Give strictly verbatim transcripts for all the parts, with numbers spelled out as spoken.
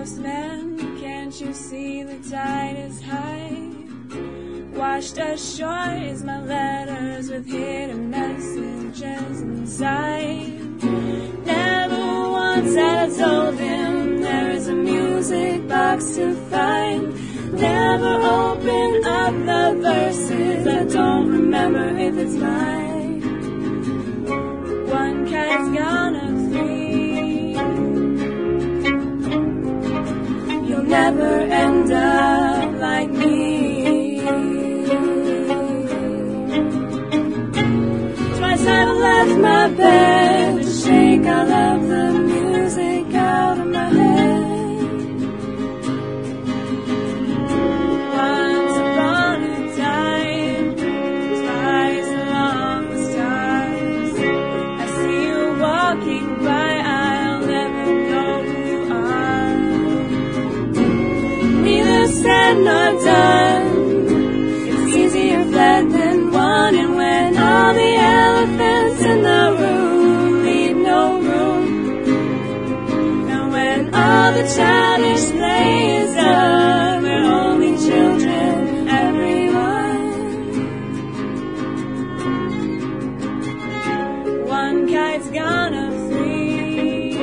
postman, can't you see the tide is high? Washed ashore is my letters with hidden messages inside. Never once had I told him there is a music box to find. Never open up the verses, I don't remember if it's mine. One kite's gone of three. You'll never end up like me. Twice I've left my bed to shake all of the music out of my head. Once upon a time, twice along the stars, I see you walking by, I'll never know who you are. Neither said nor done, it's easier fled than won. And when all the elephants in the room leave no room, and when all the childish play is done, we're only children, everyone. One kite's gone of three,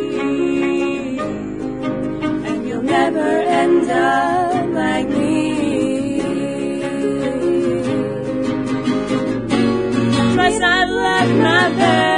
and you'll never end up like me. Twice I've left my bed